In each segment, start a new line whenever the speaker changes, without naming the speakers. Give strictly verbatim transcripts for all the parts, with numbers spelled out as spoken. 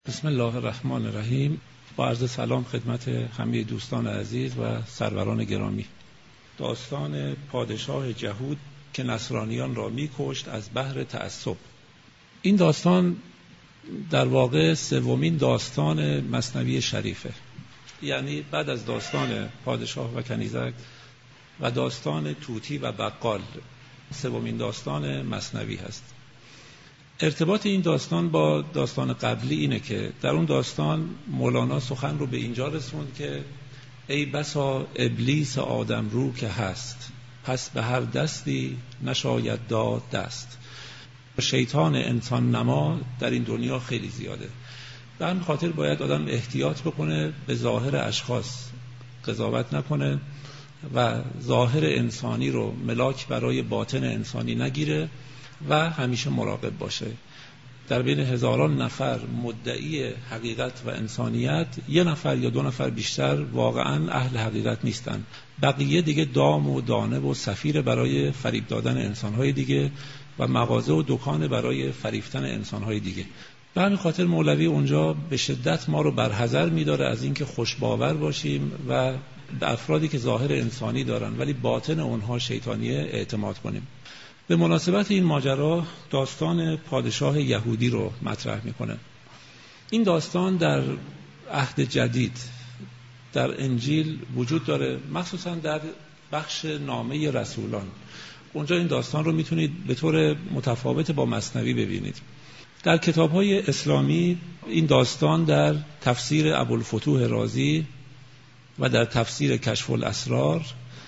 بسم الله الرحمن الرحیم. با عرض سلام خدمت همه دوستان عزیز و سروران گرامی. داستان پادشاه جهود که نصرانیان را می‌کشت از بحر تعصب. این داستان در واقع سومین داستان مثنوی شریفه، یعنی بعد از داستان پادشاه و کنیزک و داستان طوطی و بقال سومین داستان مثنوی هست. ارتباط این داستان با داستان قبلی اینه که در اون داستان مولانا سخن رو به اینجا رسوند که ای بسا ابلیس آدم رو که هست، پس به هر دستی نشاید داد دست. شیطان انسان نما در این دنیا خیلی زیاده، به همین خاطر باید آدم احتیاط بکنه، به ظاهر اشخاص قضاوت نکنه و ظاهر انسانی رو ملاک برای باطن انسانی نگیره و همیشه مراقب باشه. در بین هزاران نفر مدعی حقیقت و انسانیت یه نفر یا دو نفر بیشتر واقعا اهل حقیقت نیستن، بقیه دیگه دام و دانه و سفیر برای فریب دادن انسانهای دیگه و مغازه و دکان برای فریفتن انسانهای دیگه. به همین خاطر مولوی اونجا به شدت ما رو برحذر می‌داره از اینکه خوشباور باشیم و به افرادی که ظاهر انسانی دارن ولی باطن اونها شیطانیه اعتماد کنیم. به مناسبت این ماجرا داستان پادشاه یهودی رو مطرح میکنه. این داستان در عهد جدید در انجیل وجود داره، مخصوصا در بخش نامه رسولان. اونجا این داستان رو میتونید به طور متفاوت با مثنوی ببینید. در کتاب‌های اسلامی این داستان در تفسیر ابوالفتوح رازی و در تفسیر کشف الاسرار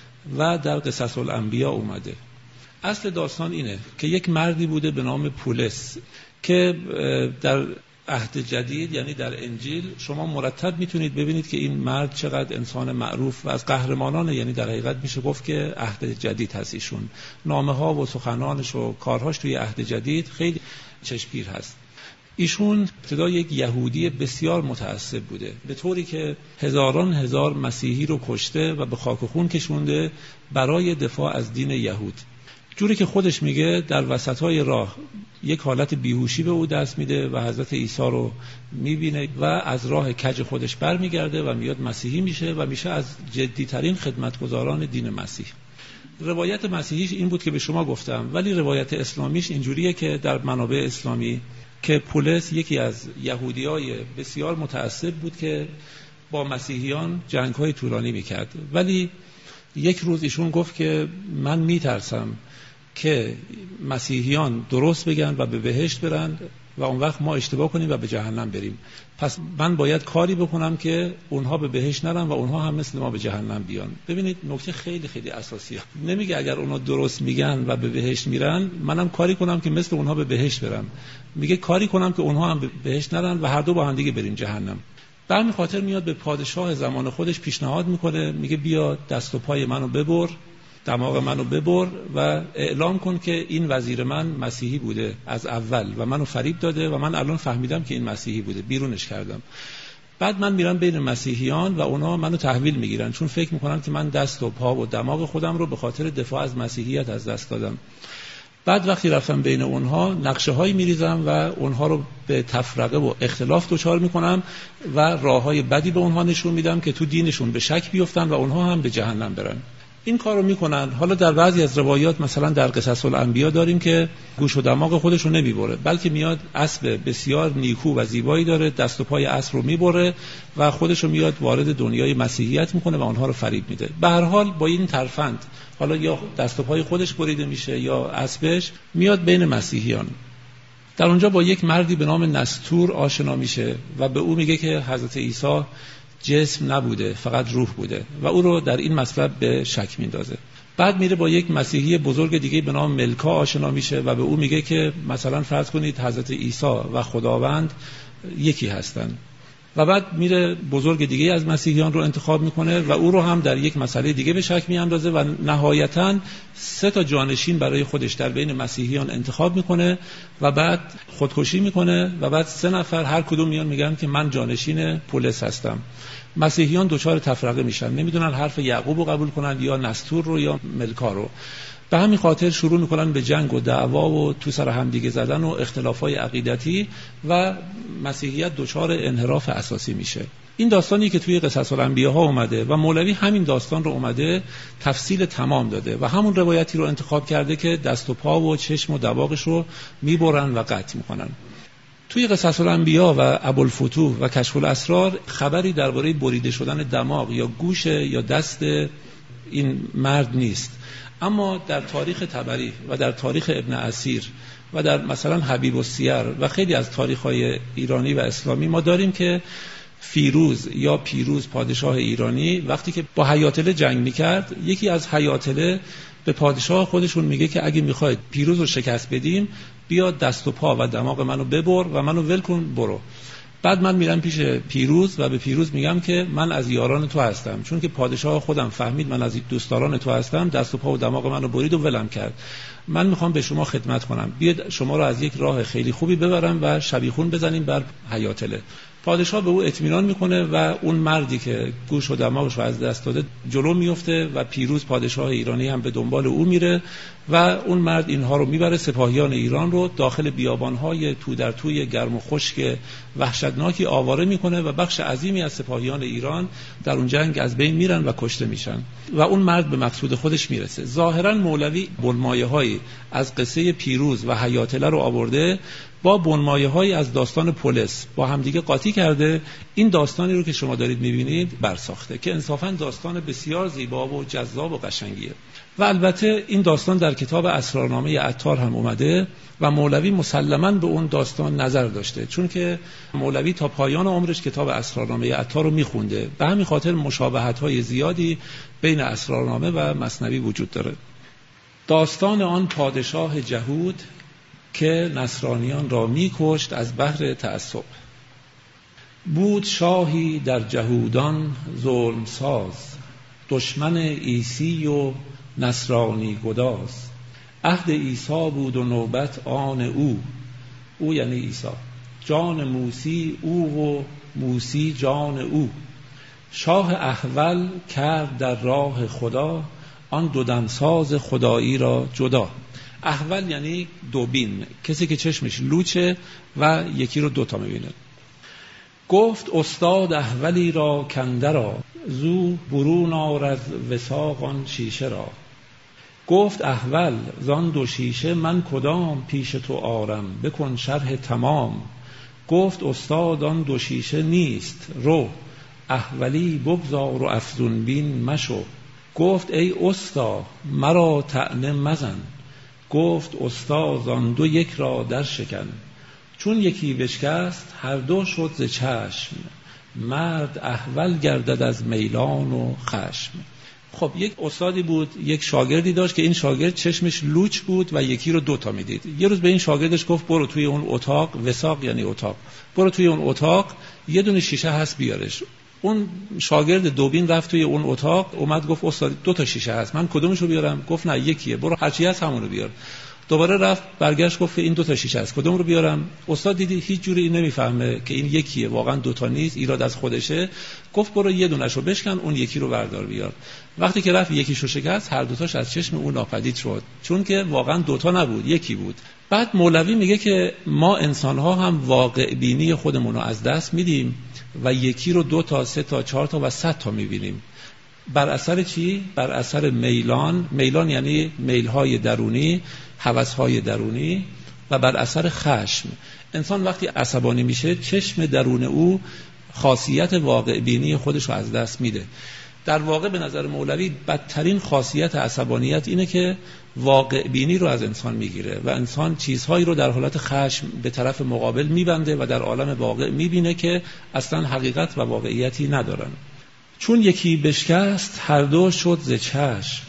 و در قصص الانبیاء اومده. اصل داستان اینه که یک مردی بوده به نام پولس که در عهد جدید یعنی در انجیل شما مرتب میتونید ببینید که این مرد چقدر انسان معروف و از قهرمانان، یعنی در حقیقت میشه گفت که عهد جدید هست. ایشون نامه ها و سخنانش و کارهاش توی عهد جدید خیلی چشمگیر هست. ایشون ابتدا یک یهودی بسیار متعصب بوده، به طوری که هزاران هزار مسیحی رو کشته و به خاک و خون کشونده برای دفاع از دین یهود. جوری که خودش میگه در وسطای راه یک حالت بیهوشی به او دست میده و حضرت عیسی رو میبینه و از راه کج خودش برمیگرده و میاد مسیحی میشه و میشه از جدیترین خدمتگزاران دین مسیح. روایت مسیحیش این بود که به شما گفتم، ولی روایت اسلامیش اینجوریه که در منابع اسلامی که پولس یکی از یهودیای بسیار متعصب بود که با مسیحیان جنگ‌های طولانی میکرد، ولی یک روز ایشون گفت که من میترسم که مسیحیان درست بگن و به بهشت برن و اون وقت ما اشتباه کنیم و به جهنم بریم، پس من باید کاری بکنم که اونها به بهشت نرن و اونها هم مثل ما به جهنم بیان. ببینید نکته خیلی خیلی اساسیه، نمیگه اگر اونها درست میگن و به بهشت میرن منم کاری کنم که مثل اونها به بهشت برم، میگه کاری کنم که اونها هم به بهشت نرن و هر دو با هم دیگه بریم جهنم. به همین خاطر میاد به پادشاه زمان خودش پیشنهاد میکنه، میگه بیا دست و پای منو ببر، دماغ منو ببر و اعلام کن که این وزیر من مسیحی بوده از اول و منو فریب داده و من الان فهمیدم که این مسیحی بوده، بیرونش کردم. بعد من میرم بین مسیحیان و اونا منو تحویل میگیرن چون فکر میکنن که من دست و پا و دماغ خودم رو به خاطر دفاع از مسیحیت از دست دادم. بعد وقتی رفتم بین اونها نقشه هایی میریزم و اونها رو به تفرقه و اختلاف دچار میکنم و راههای بدی به اونها نشون میدم که تو دینشون به شک بیفتن و اونها هم به جهنم برن. این کارو میکنن. حالا در بعضی از روایات مثلا در قصص الانبیاء داریم که گوش و دماغ خودش رو نمیبره، بلکه میاد اسب بسیار نیکو و زیبایی داره، دست و پای اسب رو میبره و خودش رو میاد وارد دنیای مسیحیت میکنه و اونها رو فریب میده. به هر حال با این ترفند حالا یا دست و پای خودش بریده میشه یا اسبش میاد بین مسیحیان. در اونجا با یک مردی به نام نستور آشنا میشه و به او میگه که حضرت عیسی جسم نبوده فقط روح بوده و او رو در این مطلب به شک میندازه. بعد میره با یک مسیحی بزرگ دیگه به نام ملکا آشنا میشه و به او میگه که مثلا فرض کنید حضرت عیسی و خداوند یکی هستن و بعد میره بزرگ دیگه از مسیحیان رو انتخاب میکنه و او رو هم در یک مسئله دیگه به شک میاندازه و نهایتاً سه تا جانشین برای خودش در بین مسیحیان انتخاب میکنه و بعد خودکشی میکنه و بعد سه نفر هر کدوم میان میگن که من جانشین پولس هستم. مسیحیان دوچار تفرقه میشن، نمیدونن حرف یعقوب رو قبول کنن یا نستور رو یا ملکا رو. به همین خاطر شروع میکنن به جنگ و دعوا و تو سر همدیگه زدن و اختلافات عقیدتی و مسیحیت دچار انحراف اساسی میشه. این داستانی که توی قصص الانبیا ها اومده و مولوی همین داستان رو اومده تفصیل تمام داده و همون روایتی رو انتخاب کرده که دست و پا و چشم و دماغش رو میبرن و قطع میکنن. توی قصص الانبیا و ابوالفتوح و کشف الاسرار خبری درباره بریده شدن دماغ یا گوش یا دست این مرد نیست، اما در تاریخ طبری و در تاریخ ابن اسیر و در مثلا حبیب السیر و خیلی از تاریخ‌های ایرانی و اسلامی ما داریم که فیروز یا پیروز پادشاه ایرانی وقتی که با حیاتله جنگ میکرد، یکی از حیاتله به پادشاه خودشون میگه که اگه میخواید پیروز رو شکست بدیم بیا دست و پا و دماغ منو ببر و منو ول کن برو. بعد من میرم پیش پیروز و به پیروز میگم که من از یاران تو هستم، چون که پادشاه خودم فهمید من از دوستداران تو هستم، دست و پا و دماغ منو برید و ولم کرد. من میخوام به شما خدمت کنم، بیاد شما رو از یک راه خیلی خوبی ببرم و شبیخون بزنیم بر حیاتله. پادشاه به او اطمینان میکنه و اون مردی که گوش و دماغش رو از دست داده جلو میفته و پیروز پادشاه ایرانی هم به دنبال او میره و اون مرد اینها رو میبره. سپاهیان ایران رو داخل بیابانهای تو در توی گرم و خشک وحشتناکی آواره میکنه و بخش عظیمی از سپاهیان ایران در اون جنگ از بین میرن و کشته میشن و اون مرد به مقصود خودش میرسه. ظاهرا مولوی بنمایه‌هایی از قصه پیروز و حیاتله رو آورده با بنمایه‌هایی از داستان پولس با همدیگه قاطی کرده، این داستانی رو که شما دارید می‌بینید برساخته که انصافاً داستان بسیار زیبا و جذاب و قشنگیه. و البته این داستان در کتاب اسرارنامه عطار هم اومده و مولوی مسلماً به اون داستان نظر داشته، چون که مولوی تا پایان عمرش کتاب اسرارنامه عطار رو می‌خونده. به همین خاطر مشابهت‌های زیادی بین اسرارنامه و مثنوی وجود داره. داستان آن پادشاه جهود که نصرانیان را می‌کشت از بحر تعصب. بود شاهی در جهودان ظلم ساز، دشمن عیسی و نصرانی گداز. عهد عیسی بود و نوبت آن او، او یعنی عیسی، جان موسی او و موسی جان او. شاه احول کرد در راه خدا، آن دو دمساز خدایی را جدا. احول یعنی دوبین، کسی که چشمش لوچه و یکی رو دوتا میبینه. گفت استاد احولی را کنده را، زو برون آر از وثاق آن شیشه را. گفت احول زان دو شیشه من کدام پیش تو آرم، بکن شرح تمام. گفت استاد آن دو شیشه نیست رو، احولی بگذار و افزون بین مشو. گفت ای استا مرا طعنه مزن، گفت استاد آن دو یک را در شکن. چون یکی بشکست هر دو شد ز چشم، مرد احول گردد از میلان و خشم. خب یک استادی بود، یک شاگردی داشت که این شاگرد چشمش لوچ بود و یکی رو دوتا میدید. یه روز به این شاگردش گفت برو توی اون اتاق، وثاق یعنی اتاق، برو توی اون اتاق یه دونه شیشه هست بیارش. اون شاگرد دوبین رفت توی اون اتاق، اومد گفت استاد دو تا شیشه هست، من کدومشو بیارم؟ گفت نه یکیه، برو هرچی هست همون رو بیار. دوباره رفت برگشت گفت این دو تا شیشه است، کدوم رو بیارم؟ استاد دیدی هیچ جوری نمیفهمه که این یکیه، واقعا دو تا نیست، ایراد از خودشه. گفت برو یه دونهشو بشکن، اون یکی رو بردار بیار. وقتی که رفت یکیشو شکست، هر دو تاش از چشم اون ناپدید شد، چون که واقعا دو تا نبود، یکی بود. بعد مولوی میگه که ما انسان‌ها هم واقع بینی خودمون رو از دست میدیم و یکی رو دو تا، سه تا، چهار تا و صد تا میبینیم. بر اثر چی؟ بر اثر میلان. میلان یعنی میل‌های درونی، هوس‌های درونی، و بر اثر خشم. انسان وقتی عصبانی میشه چشم درون او خاصیت واقع بینی خودش رو از دست میده. در واقع به نظر مولوی بدترین خاصیت عصبانیت اینه که واقع بینی رو از انسان میگیره و انسان چیزهایی رو در حالت خشم به طرف مقابل میبنده و در عالم واقع میبینه که اصلا حقیقت و واقعیتی ندارن. چون یکی بشکست هر دو شد ز چشم،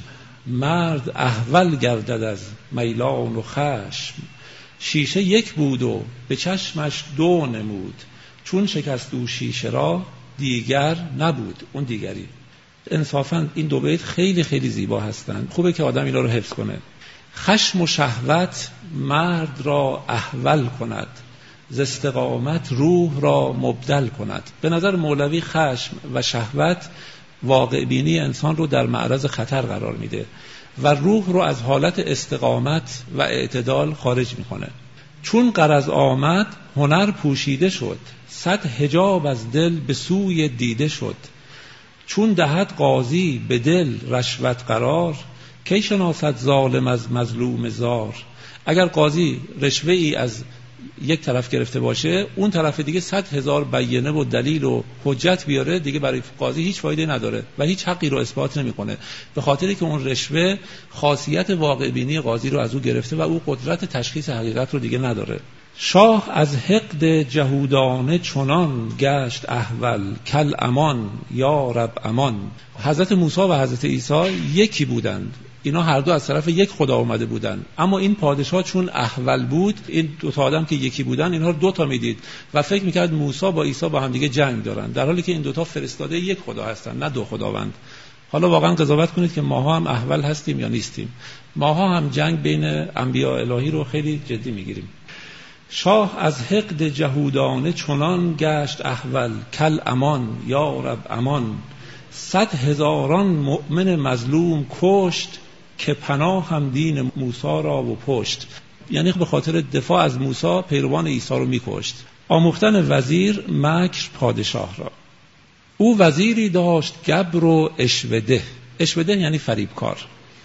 مرد احول گردد از میلان و خشم. شیشه یک بود و به چشمش دو نمود، چون شکست او شیشه را دیگر نبود، اون دیگری. انصافاً این دو بیت خیلی خیلی زیبا هستند، خوبه که آدم اینا رو حفظ کنه. خشم و شهوت مرد را احول کند، ز استقامت روح را مبدل کند. به نظر مولوی خشم و شهوت واقع بینی انسان رو در معرض خطر قرار میده و روح رو از حالت استقامت و اعتدال خارج میکنه. چون غرض آمد هنر پوشیده شد، صد حجاب از دل به سوی دیده شد. چون دهد قاضی به دل رشوت قرار، کی شناسد ظالم از مظلوم زار. اگر قاضی رشوه ای از یک طرف گرفته باشه، اون طرف دیگه صد هزار بیانه و دلیل و حجت بیاره، دیگه برای قاضی هیچ فایده نداره و هیچ حقی رو اثبات نمیکنه، به خاطری که اون رشوه خاصیت واقع بینی قاضی رو از او گرفته و او قدرت تشخیص حقیقت رو دیگه نداره. شاه از حقد جهودانه چنان گشت احول، کل امان یا رب امان. حضرت موسی و حضرت عیسی یکی بودند، اینا هر دو از طرف یک خدا اومده بودن، اما این پادشاه چون احول بود، این دو تا آدم که یکی بودن اینها رو دو تا میدید و فکر میکرد موسی با عیسی با هم دیگه جنگ دارن، در حالی که این دو تا فرستاده یک خدا هستن، نه دو خداوند. حالا واقعا قضاوت کنید که ماها هم احول هستیم یا نیستیم. ماها هم جنگ بین انبیاء الهی رو خیلی جدی میگیریم. شاه از حقد جهودانه چنان گشت احول، کل امان یا رب امان. صد هزاران مؤمن مظلوم کشت، که پناه هم دین موسی را و پشت. یعنی به خاطر دفاع از موسی پیروان عیسی رو میکشت. آموختن وزیر مکر پادشاه را. او وزیری داشت گبر و اشوده. اشوده یعنی فریبکار،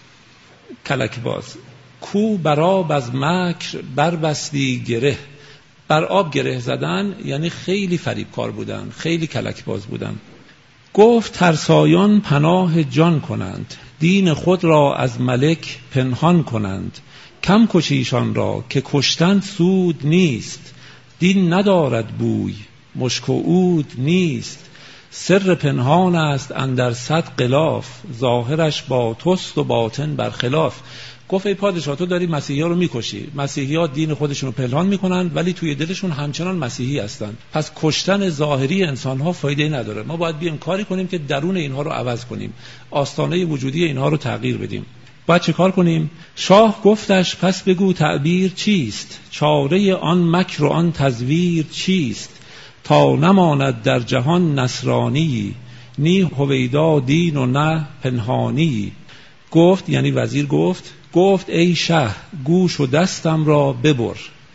کلکباز. کو بر آب از مکر بربستی گره. بر آب گره زدن یعنی خیلی فریبکار بودن، خیلی کلکباز بودن. گفت ترسایان پناه جان کنند، دین خود را از ملک پنهان کنند. کم کشیشان را که کشتن سود نیست، دین ندارد بوی مشک و عود نیست. سر پنهان است اندر صد غلاف، ظاهرش با توست و باطن برخلاف. گفت ای پادشاه تو داری مسیحی ها رو میکشی، مسیحی ها دین خودشون رو پنهان میکنن ولی توی دلشون همچنان مسیحی هستن، پس کشتن ظاهری انسان ها فایده نداره، ما باید بیایم کاری کنیم که درون اینها رو عوض کنیم، آستانه وجودی اینها رو تغییر بدیم. باید چه کار کنیم؟ شاه گفتش پس بگو تعبیر چیست، چاره آن مکر و آن تزویر چیست. تا نماند در جهان نصرانی، نی هویدا دین و نه پنهانی. گفت یعنی وزیر گفت گفت ای شه گوش و دستم را ببر،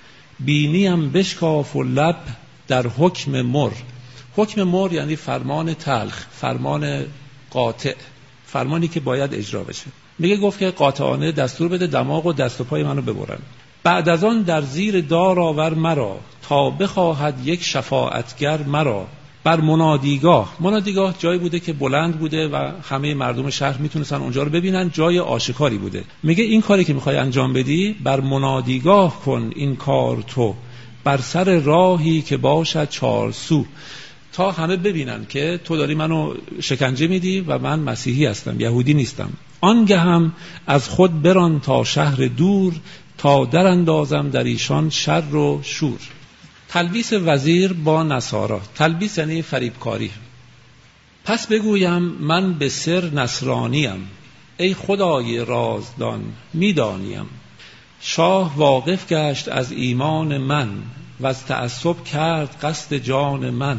بینیم بشکاف و لب در حکم مر. حکم مر یعنی فرمان تلخ، فرمان قاطع، فرمانی که باید اجرا بشه. میگه گفت که قاطعانه دستور بده دماغ و دست و پای منو ببرن. بعد از آن در زیر دار آور مرا، تا بخواهد یک شفاعتگر مرا. بر منادیگاه، منادیگاه جایی بوده که بلند بوده و همه مردم شهر میتونستن اونجا رو ببینن، جای آشکاری بوده. میگه این کاری که میخوای انجام بدی بر منادیگاه کن این کار تو، بر سر راهی که باشد چار سو. تا همه ببینن که تو داری منو شکنجه میدی و من مسیحی هستم، یهودی نیستم. آنگه هم از خود بران تا شهر دور، تا در اندازم در ایشان شر و شور. تلبیس وزیر با نصارا. تلبیس یعنی فریبکاری. پس بگویم من به سر نصرانیم، ای خدای رازدان میدانیم. شاه واقف گشت از ایمان من، و از تعصب کرد قصد جان من.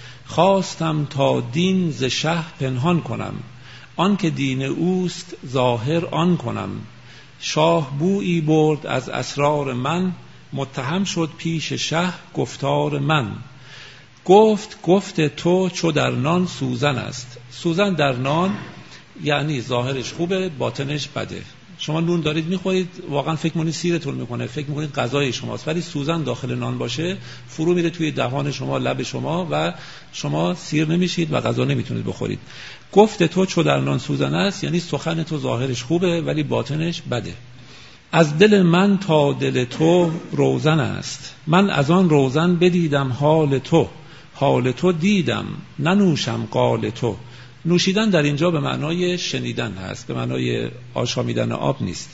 خواستم تا دین ز شه پنهان کنم، آن که دین اوست ظاهر آن کنم. شاه بویی برد از اسرار من، متهم شد پیش شه گفتار من. گفت گفت تو چو در نان سوزن است. سوزن در نان یعنی ظاهرش خوبه باطنش بده. شما نون دارید میخورید، واقعا فکر میکنید سیرتون میکنه، فکر میکنید غذای شماست، ولی سوزن داخل نان باشه فرو میره توی دهان شما، لب شما و شما سیر نمیشید و غذا نمیتونید بخورید. گفت تو چو در نان سوزن است یعنی سخن تو ظاهرش خوبه ولی باطنش بده. از دل من تا دل تو روزن است، من از آن روزن بدیدم حال تو. حال تو دیدم ننوشم قال تو. نوشیدن در اینجا به معنای شنیدن هست، به معنای آشامیدن آب نیست.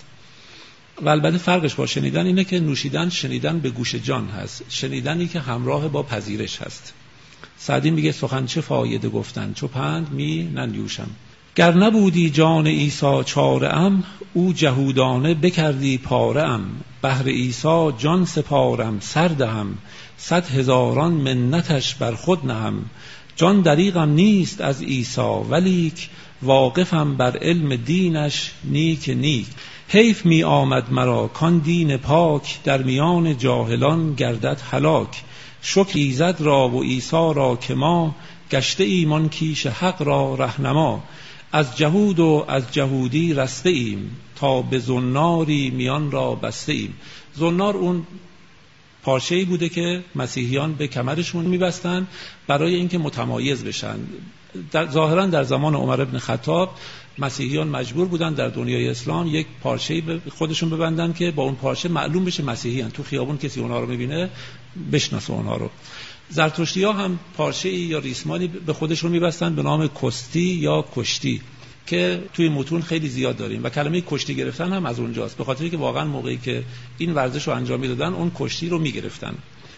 و البته فرقش با شنیدن اینه که نوشیدن شنیدن به گوش جان هست، شنیدنی که همراه با پذیرش هست. سعدی میگه سخن چه فایده گفتن، چو پند می ننیوشم. گر نبودی جان عیسی چاره ام، او جهودانه بکردی پاره ام. بهر عیسی جان سپارم سردهم، صد هزاران منتش بر خود نهم. جان دریغم نیست از عیسی ولیک واقفم بر علم دینش نیک نیک. حیف می آمد مرا کان دین پاک در میان جاهلان گردد هلاک. شکر ایزد را و عیسی را که ما گشته ایمان کیش حق را رهنما. از جهود و از جهودی رسته ایم تا به زناری میان را بسته ایم. زنار اون پارچه‌ای بوده که مسیحیان به کمرشون میبستن برای اینکه متمایز بشن. در ظاهرا در زمان عمر ابن خطاب مسیحیان مجبور بودن در دنیای اسلام یک پارچه‌ای به خودشون ببندن که با اون پارچه معلوم بشه مسیحیان، تو خیابون کسی اونها رو میبینه بشناسه اونها رو. زرتشتی‌ها هم پارچه‌ای یا ریسمانی به خودشون میبستن به نام کستی یا کشتی که توی متون خیلی زیاد داریم و کلمه کشتی گرفتن هم از اونجاست، به خاطری که واقعا موقعی که این ورزش رو انجام میدادن اون کشتی رو میگرفتن.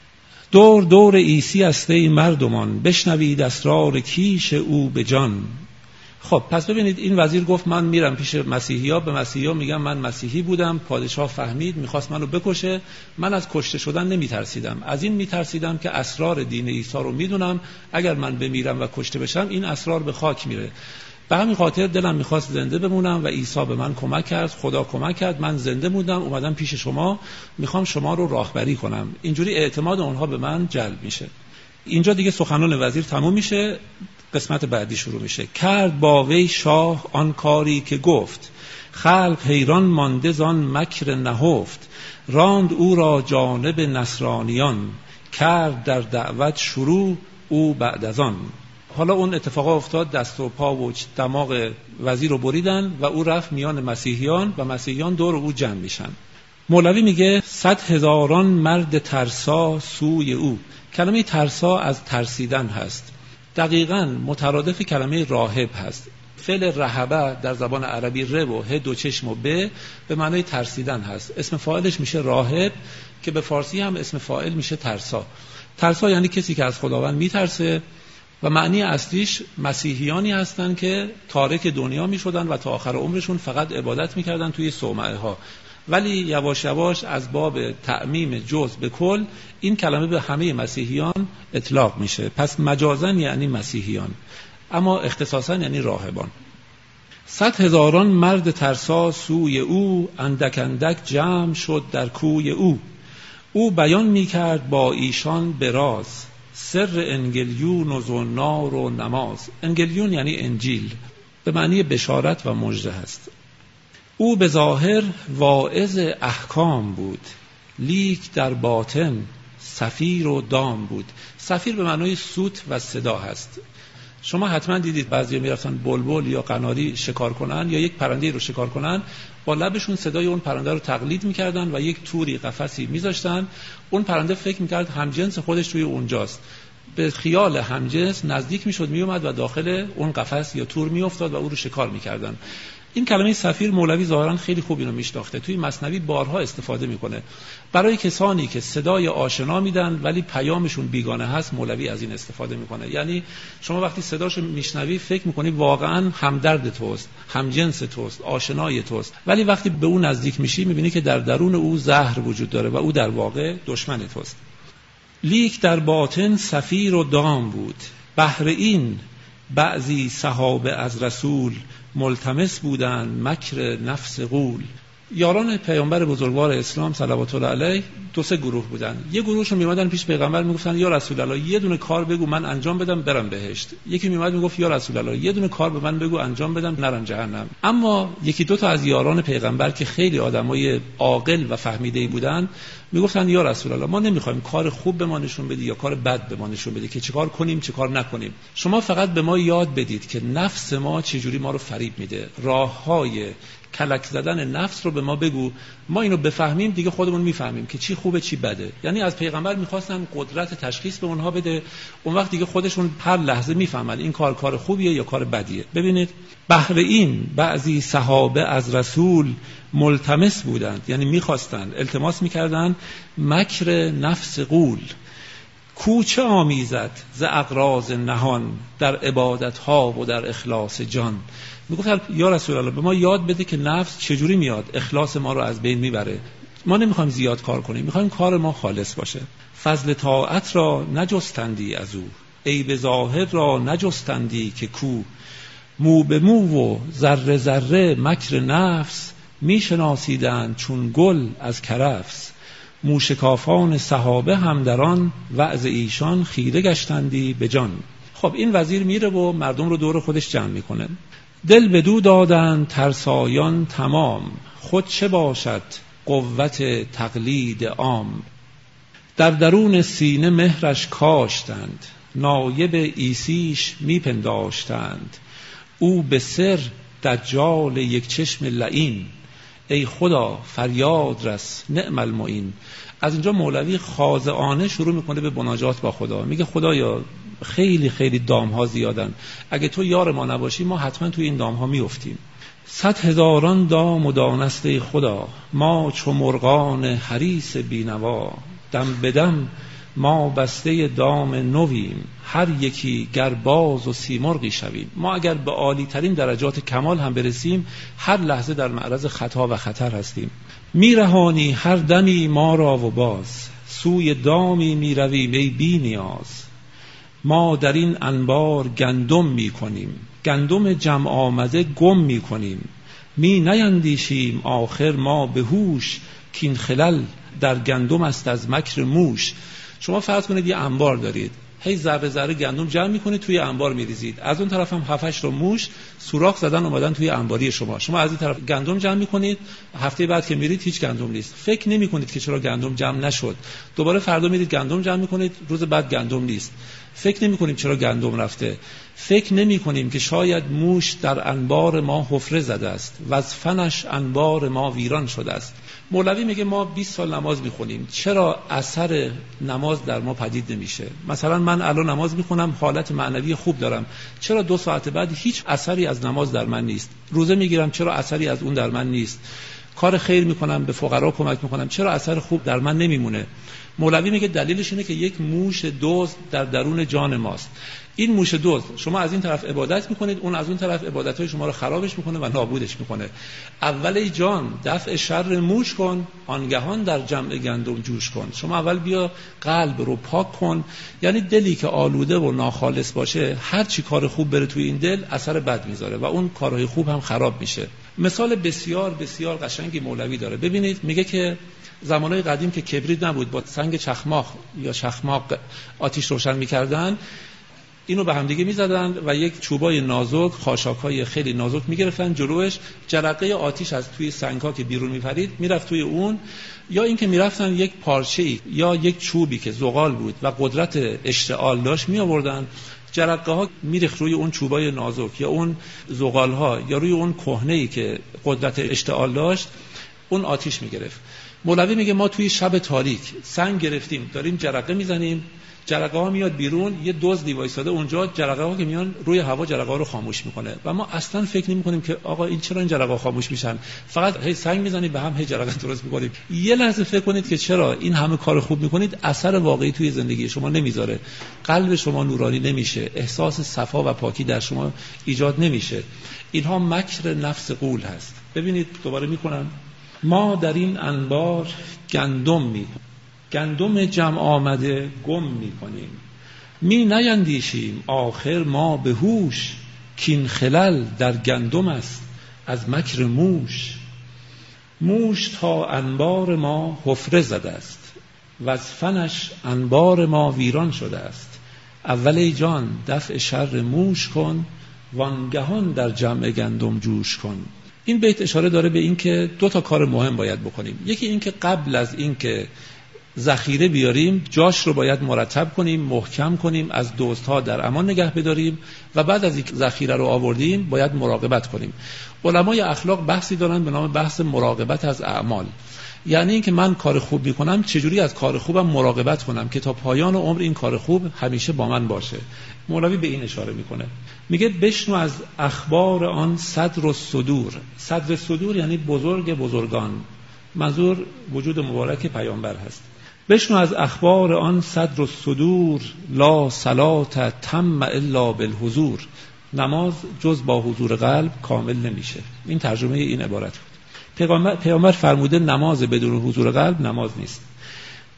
دور دور عیسی است ای مردمان بشنوید اسرار کیش او به جان. خب پس ببینید این وزیر گفت من میرم پیش مسیحی‌ها، به مسیحی‌ها میگم من مسیحی بودم، پادشاه فهمید میخواست منو بکشه، من از کشته شدن نمیترسیدم، از این میترسیدم که اسرار دین عیسی رو میدونم، اگر من بمیرم و کشته بشم این اسرار به خاک میره. به همین خاطر دلم میخواست زنده بمونم و عیسی به من کمک کرد، خدا کمک کرد، من زنده موندم، اومدم پیش شما، میخوام شما رو راهبری کنم. اینجوری اعتماد اونها به من جلب میشه. اینجا دیگه سخنان وزیر تموم میشه، قسمت بعدی شروع میشه. کرد با وی شاه آن کاری که گفت، خلق حیران مانده زان مکر نهفت. راند او را جانب نصرانیان، کرد در دعوت شروع او بعد از آن. حالا اون اتفاقا افتاد، دست و پا و دماغ وزیر رو بریدن و او رفت میان مسیحیان و مسیحیان دور او جمع میشن. مولوی میگه صد هزاران مرد ترسا سوی او. کلمه ترسا از ترسیدن هست، دقیقاً مترادف کلمه راهب هست. فعل رهبه در زبان عربی ر و ه دو چشم و ب به معنای ترسیدن هست. اسم فاعلش میشه راهب که به فارسی هم اسم فاعل میشه ترسا. ترسا یعنی کسی که از خداوند میترسه و معنی اصلیش مسیحیانی هستن که تارک دنیا میشدن و تا آخر عمرشون فقط عبادت میکردن توی صومعه ها، ولی یواش یواش از باب تعمیم جزء به کل این کلمه به همه مسیحیان اطلاق میشه. پس مجازاً یعنی مسیحیان، اما اختصاصاً یعنی راهبان. صد هزاران مرد ترسا سوی او، اندک اندک جمع شد در کوی او. او بیان میکرد با ایشان به راز، سر انگلیون و زنار و نماز. انگلیون یعنی انجیل، به معنی بشارت و مژده هست. او به ظاهر واعظ احکام بود، لیک در باطن صفیر و دام بود. صفیر به معنای صوت و صدا هست. شما حتما دیدید بعضیا میرفتن بلبل یا قناری شکار کنن یا یک پرنده رو شکار کنن، با لبشون صدای اون پرنده رو تقلید میکردن و یک توری قفسی میذاشتن. اون پرنده فکر میکرد همجنس خودش توی اونجاست، به خیال همجنس نزدیک میشد، میومد و داخل اون قفس یا تور میافتاد و او رو شکار میکردن. این کلمه صفیر مولوی ظاهرا خیلی خوب اینو میشناخته، توی مثنوی بارها استفاده میکنه. برای کسانی که صدای آشنا میدن ولی پیامشون بیگانه هست، مولوی از این استفاده میکنه. یعنی شما وقتی صداشو میشنوی فکر میکنی واقعا همدرد توست، همجنس توست، آشنای توست، ولی وقتی به اون نزدیک میشی میبینی که در درون او زهر وجود داره و او در واقع دشمن توست. لیک در باطن صفیر و دام بود، بهر این بعضی صحابه از رسول ملتمس بودن مکر نفس غول. یاران پیامبر بزرگوار اسلام صلوات الله علیه دو سه گروه بودن. یه گروهشون میومدن پیش پیغمبر میگفتن یا رسول الله یه دونه کار بگو من انجام بدم برم بهشت. یکی میومد میگفت یا رسول الله یه دونه کار به من بگو انجام بدم نرم جهنم. اما یکی دو تا از یاران پیغمبر که خیلی آدمای عاقل و فهمیده‌ای بودن میگفتن یا رسول الله ما نمیخوایم کار خوب به ما نشون بدی یا کار بد به ما نشون بدی که چیکار کنیم چیکار نکنیم. شما فقط به ما یاد بدید که نفس ما چجوری ما رو فریب میده، راههای کلک زدن نفس رو به ما بگو، ما اینو بفهمیم دیگه خودمون میفهمیم که چی خوبه چی بده. یعنی از پیغمبر میخواستن قدرت تشخیص به اونها بده، اون وقت دیگه خودشون هر لحظه میفهمن این کار کار خوبیه یا کار بدیه. ببینید بهر این بعضی صحابه از رسول ملتمس بودند، یعنی میخواستن التماس میکردن مکر نفس غول. کوچه آمیزد ز اغراض نهان، در عبادت ها و در اخلاص جان. میگفتن یا رسول الله به ما یاد بده که نفس چجوری میاد اخلاص ما رو از بین میبره. ما نمیخوایم زیاد کار کنیم، میخوایم کار ما خالص باشه. فضل طاعت را نجستندی از او، عیب ظاهر را نجستندی که کو، مو به مو و ذره ذره مکر نفس، می شناسیدند چون گل از کرفس. موشکافان صحابه هم در آن وعظ ایشان خیره گشتندی به جان. خب این وزیر میره و مردم رو دور خودش جمع میکنه. دل بدو دادند ترسایان تمام، خود چه باشد قوت تقلید عام. در درون سینه مهرش کاشتند، نایب عیسیش میپنداشتند. او به سر دجال یک چشم لعین، ای خدا فریاد رس نعم المعین. از اینجا مولوی خاضعانه شروع میکنه به مناجات با خدا. میگه خدایا خیلی خیلی دام ها زیادن، اگه تو یار ما نباشی ما حتما توی این دام ها میافتیم. صد هزاران دام و دانسته خدا، ما چو مرغان حریص بینوا. دم بدم ما بسته دام نویم، هر یکی گر باز و سیمرغی شویم. ما اگر به عالی ترین درجات کمال هم برسیم، هر لحظه در معرض خطا و خطر هستیم. میرهانی هر دمی ما را و باز، سوی دامی میرویم ای بی نیاز. ما در این انبار گندم میکنیم، گندم جمع آمده گم میکنیم. می نیندیشیم آخر ما به هوش، کین خلل در گندم است از مکر موش. شما فرض کنید یه انبار دارید، هی ذره ذره گندم جمع میکنید توی انبار میریزید، از اون طرف هم هفت هشت تا موش سوراخ زدن اومدن توی انباری شما. شما از این طرف گندم جمع میکنید، هفته بعد که میرید هیچ گندم نیست، فکر نمیکنید که چرا گندم جمع نشد. دوباره فردا میرید گندم جمع میکنید، روز بعد گندم نیست، فکر نمیکنیم چرا گندم رفته. فکر نمیکنیم که شاید موش در انبار ما حفره زده است و از فنش انبار ما ویران شده است. مولوی میگه ما بیست سال نماز میخونیم، چرا اثر نماز در ما پدید نمیشه؟ مثلا من الان نماز میخونم، حالت معنوی خوب دارم، چرا دو ساعت بعد هیچ اثری از نماز در من نیست؟ روزه میگیرم، چرا اثری از اون در من نیست؟ کار خیر میکنم، به فقرا کمک میکنم، چرا اثر خوب در من نمیمونه؟ مولوی میگه دلیلش اینه که یک موش دزد در درون جان ماست. این موش دزد، شما از این طرف عبادت میکنید، اون از اون طرف عبادتهای شما رو خرابش میکنه و نابودش میکنه. اول ای جان دفع شر موش کن، آنگهان در جمع گندم جوش کن. شما اول بیا قلب رو پاک کن، یعنی دلی که آلوده و ناخالص باشه، هر چی کار خوب بره توی این دل اثر بد میذاره و اون کارهای خوب هم خراب میشه. مثال بسیار بسیار قشنگی مولوی داره. ببینید میگه که زمانهای قدیم که کبریت نبود، با سنگ چخماق یا چخماق آتیش روشن میکردن، اینو به هم دیگه میزدن و یک چوبای نازک، خاشاکای خیلی نازک میگرفتن جلوش، جرقه آتیش از توی سنگ‌ها که بیرون میپرید میرفت توی اون، یا اینکه میرفتن یک پارچه‌ای یا یک چوبی که زغال بود و قدرت اشتعال داشت میآوردن، جرقه ها میریخت روی اون چوبای نازک یا اون زغال ها یا روی اون کهنه‌ای که قدرت اشتعال داشت، اون آتیش میگرفت. مولوی میگه ما توی شب تاریک سنگ گرفتیم، داریم جرقه میزنیم، جرقه ها میاد بیرون، یه دزدی وایساده اونجا، جرقه ها که میان روی هوا جرقه ها رو خاموش میکنه و ما اصلا فکر نمیکنیم که آقا این چرا این جرقه ها خاموش میشن، فقط هی سنگ میزنیم به هم، هی جرقه درست میکنیم. یه لحظه فکر کنید که چرا این همه کار خوب میکنید اثر واقعی توی زندگی شما نمیذاره، قلب شما نورانی نمیشه، احساس صفا و پاکی در شما ایجاد نمیشه. اینها مکر نفس غول هست. ببینید دوباره میکنم، ما در این انبار گندم میکنیم، گندم جمع آمده گم میکنیم. می نیندیشیم آخر ما به هوش، کین خلل در گندم است از مکر موش. موش تا انبار ما حفره زده است و از فنش انبار ما ویران شده است. اول ای جان دفع شر موش کن، وانگهان در جمع گندم جوش کن. این بیت اشاره داره به این که دو تا کار مهم باید بکنیم. یکی این که قبل از این که ذخیره بیاریم جاش رو باید مرتب کنیم، محکم کنیم، از دزدها در امان نگه بداریم و بعد از اینکه ذخیره رو آوردیم باید مراقبت کنیم. علمای اخلاق بحثی دارن به نام بحث مراقبت از اعمال، یعنی اینکه من کار خوب میکنم چجوری از کار خوبم مراقبت کنم که تا پایان عمر این کار خوب همیشه با من باشه. مولوی به این اشاره میکنه، میگه بشنو از اخبار آن صدر الصدور. صدر الصدور یعنی بزرگ بزرگان، منظور وجود مبارک پیامبر هست. بشنو از اخبار آن صدر الصدور، لا صلاة تم الا بالحضور. نماز جز با حضور قلب کامل نمیشه. این ترجمه این عبارت بود. پیامبر, پیامبر فرموده نماز بدون حضور قلب نماز نیست.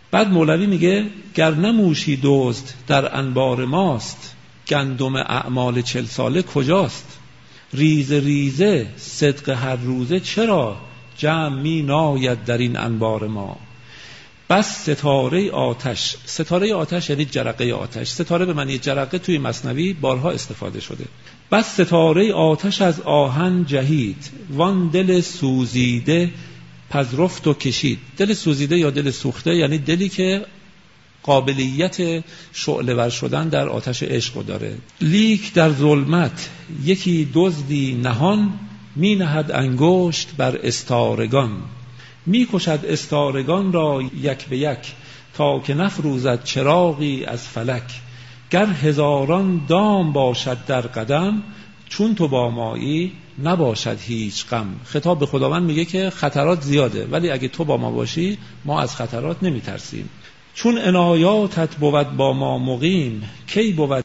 بعد مولوی میگه گر نموشی دزد در انبار ماست، گندم اعمال چل ساله کجاست؟ ریزه ریزه صدق هر روزه چرا، جمع می ناید در این انبار ما. بس ستاره آتش، ستاره آتش یعنی جرقه آتش، ستاره به معنی جرقه توی مثنوی بارها استفاده شده. بس ستاره آتش از آهن جهید، وان دل سوزیده پذرفت و کشید. دل سوزیده یا دل سوخته یعنی دلی که قابلیت شعله ور شدن در آتش عشق داره. لیک در ظلمت یکی دزدی نهان، می نهد انگشت بر استارگان. می کشد استارگان را یک به یک، تا که نفروزد چراغی از فلک. گر هزاران دام باشد در قدم، چون تو با مایی نباشد هیچ غم. خطاب به خداوند میگه که خطرات زیاده، ولی اگه تو با ما باشی ما از خطرات نمی ترسیم. چون عنایاتت بود با ما مقیم، کی بود